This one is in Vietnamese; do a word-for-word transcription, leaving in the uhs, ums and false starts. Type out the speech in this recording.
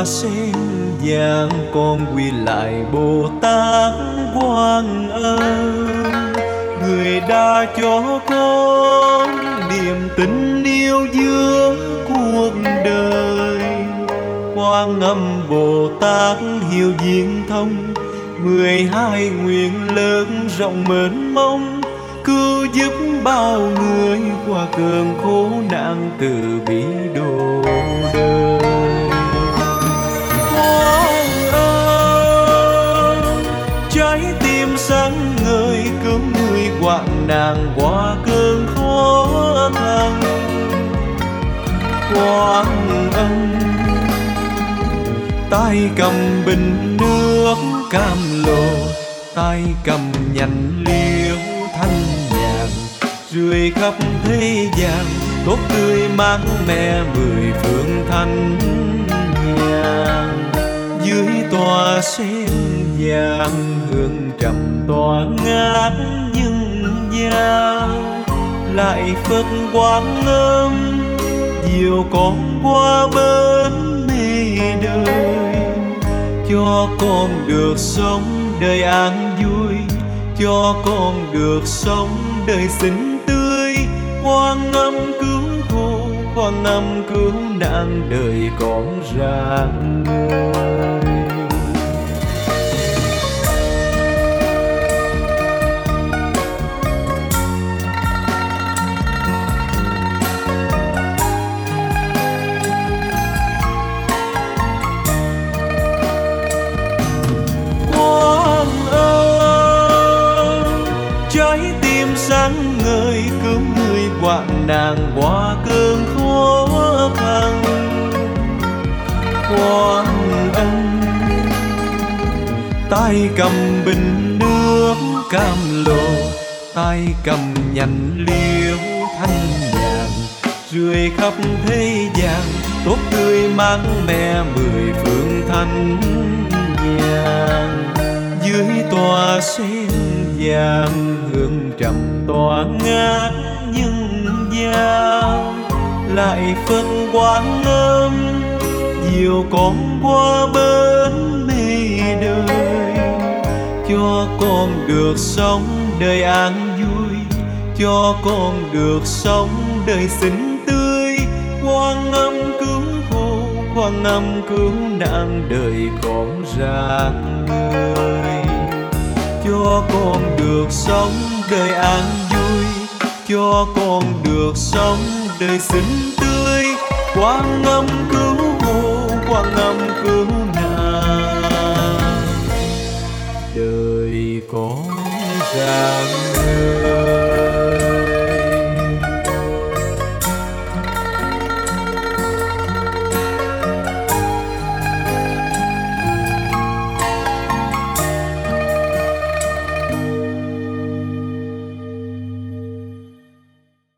tòa sen vàng, con quy lại Bồ Tát Quan Âm. Người đã cho con niềm tin yêu giữa cuộc đời. Quan Âm Bồ Tát hiểu viễn thông, mười hai nguyện lớn rộng mênh mông, cứu giúp bao người qua cơn khổ nạn từ bi độ đời. Quan Âm trái tim sáng ngời, cứu người hoạn nạn qua cơn khó khăn. Quan Âm tay cầm bình nước cam lồ, tay cầm nhành liễu thanh nhàn, rưới khắp thế gian tốt tươi mát mẻ mười phương thanh nhàn. Dưới tòa sen vàng hương trầm tỏa ngát nhưng gian, lại Phật Quan Âm dìu con qua bên mê đời. Cho con được sống đời an vui, cho con được sống đời xinh tươi. Quan Âm cứu khổ, Quan Âm cứu nạn đời con rạng ngời. Trái tim sáng ngời, cứu người hoạn nạn qua cơn khó khăn. Quan Âm tay cầm bình nước cam lồ, tay cầm nhành liễu thanh nhàn, rưới khắp thế gian tốt tươi mát mẻ mười phương thanh nhàn. Dưới tòa sen vàng hương trầm tỏa ngát nhưng gian, lại Phật Quan Âm dìu con qua bên mê đời. Cho con được sống đời an vui, cho con được sống đời xinh tươi. Quan Âm cứu khổ, Quan Âm cứu nạn đời con rạng ngời. Cho con được sống đời an vui, cho con được sống đời xinh tươi. Quan Âm cứu khổ, Quan Âm cứu nạn đời con rạng ngời.